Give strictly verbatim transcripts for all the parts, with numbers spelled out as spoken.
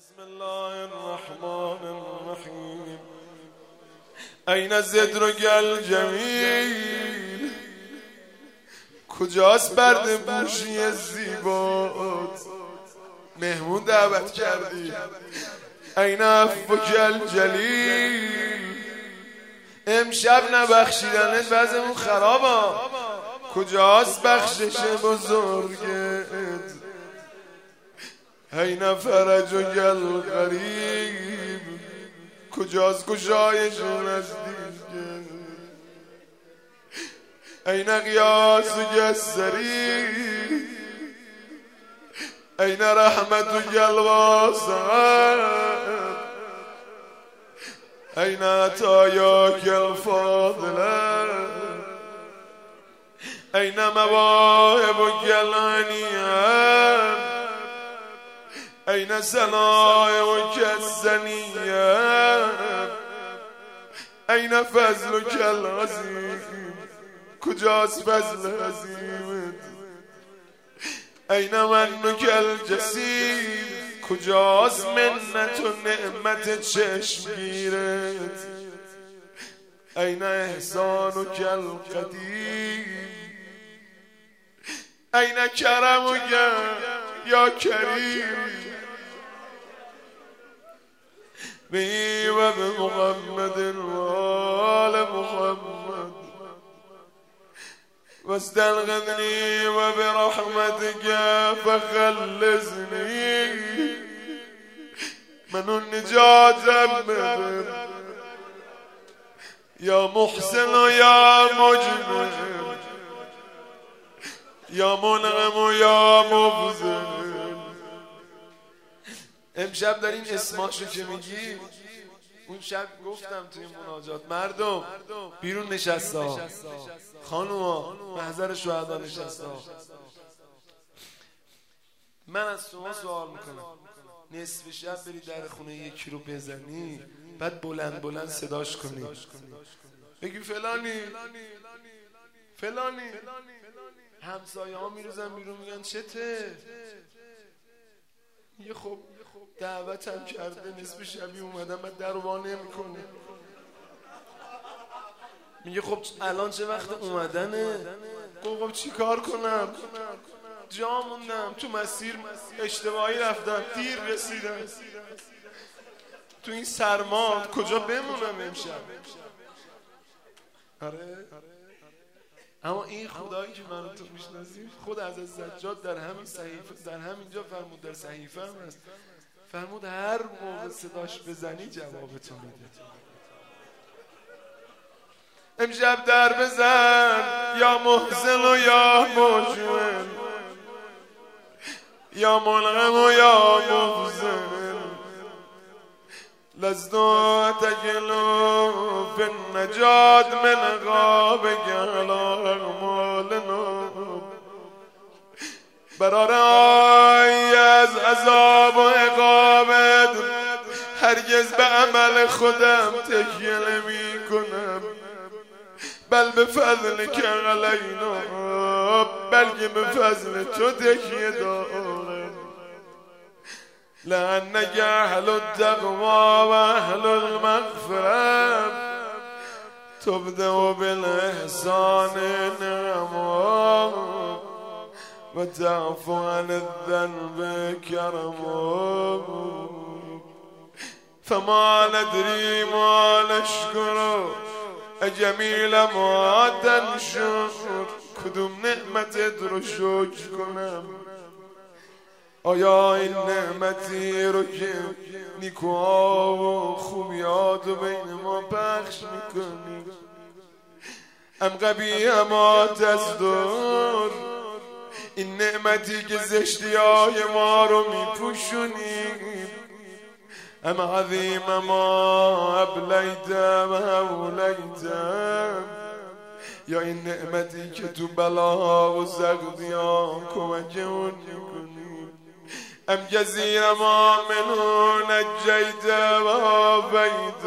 بسم الله الرحمن الرحیم. این زدرگ الجمیل، کجاست برد بوشی زیبات؟ مهمون دعوت کردی. این عفوک الجلیل، امشب نبخشیدنت وضعمون خرابه. کجاست بخشش بزرگت؟ این فرجک الغریب، کجاست گشایش نزدیکت؟ این قیاسک السری، این رحمتک الواسعه، این عطایاک الفاضله، این مواهبک العنیه، این صنایعک الزنیه، این فضلک العظیم، کجاست فضل عظیمت؟ این منک الجسیم، کجاست منت و نعمت چشمگیرت؟ این احسانک القدیم، این کرمک یا کریم، بی و به محمد و آل محمد، واستلغنی و برحمتك فخلصنی من النجات من یا محسن و یا مجمل، یا منعم و یا مبذل. امشب در این اسماشو که میگی، اون شب گفتم توی مناجات مردم بیرون نشسته، خانوما محضر شهدا نشسته. من از شما سوال میکنم، نصف شب بری در خونه یکی رو بزنی، بعد بلند بلند صداش کنی، بگی فلانی فلانی، همسایه ها میروزن بیرون میگن چته؟ میگه خب دعوتم کرده، نصف شبی اومدم، بعد در رو وا نمیکنه. میگه خب الان چه وقت اومدنه؟ خب چی کار کنم؟ جا موندم تو مسیر، اشتباهی رفتم، دیر رسیدم، تو این سرما کجا بمونم امشب؟ آره، اما این خدایی که من تو میشناسیم، خود از زجاج در همین صحیفه، در همینجا فرمود، در صحیفه هم هست، فرمود هر موقع صداش بزنی جوابتو میده. امشب در بزن یا محسن و یا مجمل، یا منعم و یا مبذل، لست تجلو فی النجات من غابک علی اعمالنا. برای از عذاب و عقابت هرگز به عمل خودم تکیه نمی کنم، بل به فضل که علینا، بلکه به فضل تو تکیه دارم. لأنك أهل التقوى وأهل المغفرة، تبدأ بالإحسان نعما، وتعفو عن الذنب كرما. فما ندري ما نشكر جمیل ما تنشر، کدوم نعمتت رو شکر کنم؟ آیا این نعمتی رو که نیکوها و خوبیات رو بین ما پخش میکنی، ام قبیح ما تزدر، این نعمتی که زشتی های ما رو میپوشونی، ام عظیم ما ابلیت و اولیت، یا این نعمتی که تو بلاها و زغدی ها کمکمون میکنی، ام جزیر ما منو نجیت و آفیت،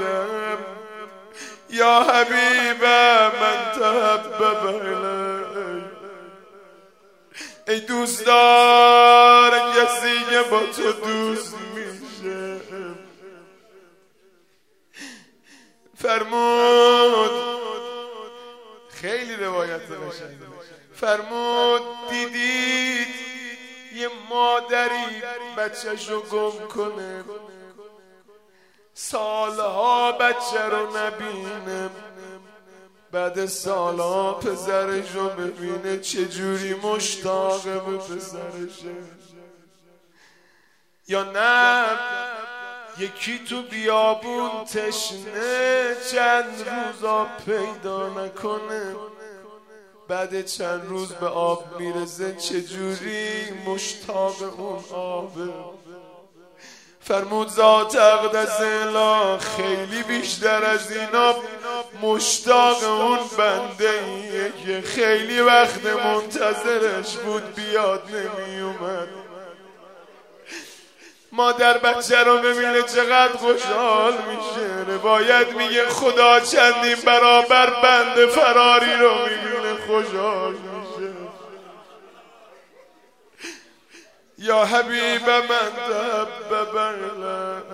یا حبیب من تحبب الی. ای دوست دار کسی که با تو دوست میشه، میشه. فرمود خیلی روایت قشنگه، فرمود دیدید یه مادری بچه‌شو گم کنه، سالها بچه رو نبینه، بعد سالها پسرشو ببینه چجوری مشتاقه به پسرشه. یا نه یکی تو بیابون تشنه چند روز آب پیدا نکنه، بعد چند روز به آب میرسه چجوری مشتاق اون آبه. فرمود ذات اقدس اله خیلی بیشتر از اینا مشتاق اون بنده ایه که خیلی وقت منتظرش بود بیاد نمی اومد. مادر بچه رو ببینه چقدر خوشحال میشه. روایت میگه خدا چندین برابر بنده فراری رو میبینه خوشحال میشه. یا حبیب من تحبب الیک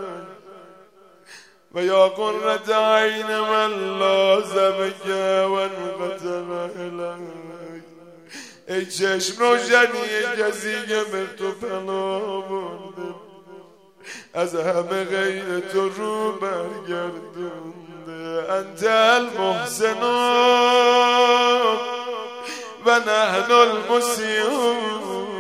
و یا قرة عین من لازمک و انقطع الیک. ای چشم روشنی کسی که به تو پناه برده، از همه غیر تو رو برگردونده. انت المحسن و نحن المسیئون.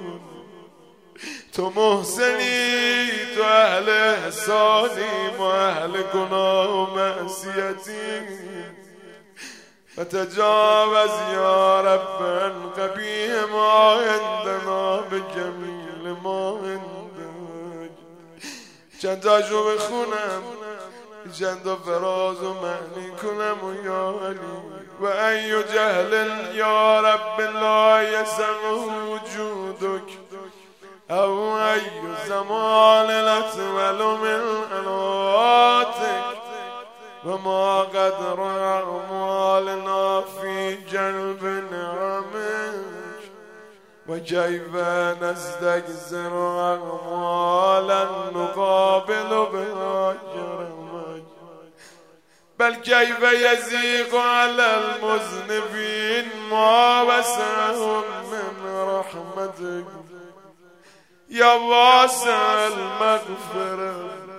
تو محسنی، تو اهل احسانی، ما اهل گناه و معصیتی. و تجاوز یا رب القبیح ما عندنا به جمیل ما عندک. چند تاشو بخونم، چند تا فراز و معنی کنم و یا علی. و ای جهل یا رب لا یسع وجودک او ای زمان لطول من اناتک و ما قدر اعمالنا فی جلب نعمک و کیف نستکثر اعمالا نقابل بها کرمک بل کیف یضیق علی المذنبین ما وسعهم من رحمتک یا واسع المغفره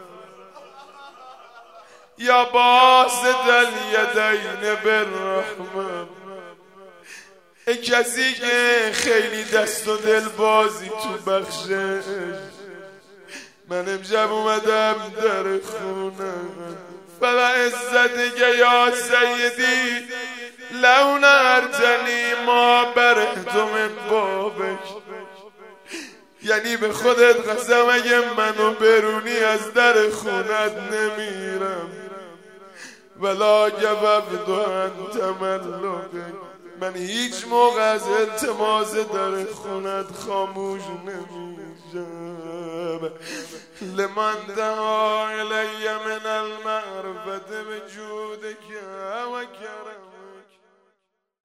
یا باسط الیدین بالرحمه. ای کسی که خیلی دست و دل بازی تو بخشش، من امشب اومدم در خونه فلا عزت که یا سیدی لو نهرتنی ما برهت من بابک. یعنی به خودت قسم اگه منو برونی از در خونت نمیرم. ولا جواب انت ملکک، من هیچ موقع از التماس در خونت خاموش نمیشم. لمن دعا الی من المعرفت بجودک و کرم